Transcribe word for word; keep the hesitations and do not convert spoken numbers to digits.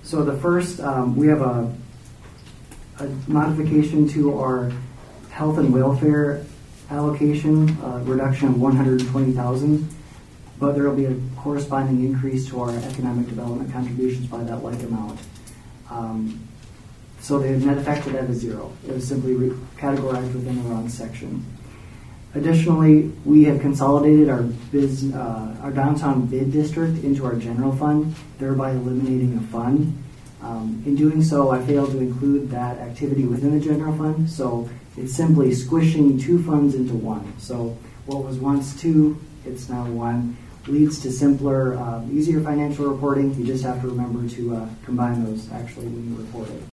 So the first, um, we have a, a modification to our health and welfare allocation, uh, reduction of one hundred twenty thousand dollars, but there will be a corresponding increase to our economic development contributions by that like amount. Um, so the net effect of that is zero. It was simply re- categorized within the wrong section. Additionally, we have consolidated our biz, uh, our downtown bid district into our general fund, thereby eliminating a fund. Um, in doing so, I failed to include that activity within the general fund, so it's simply squishing two funds into one. So what was once two, it's now one. Leads to simpler, uh, easier financial reporting. You just have to remember to uh, combine those actually when you report it.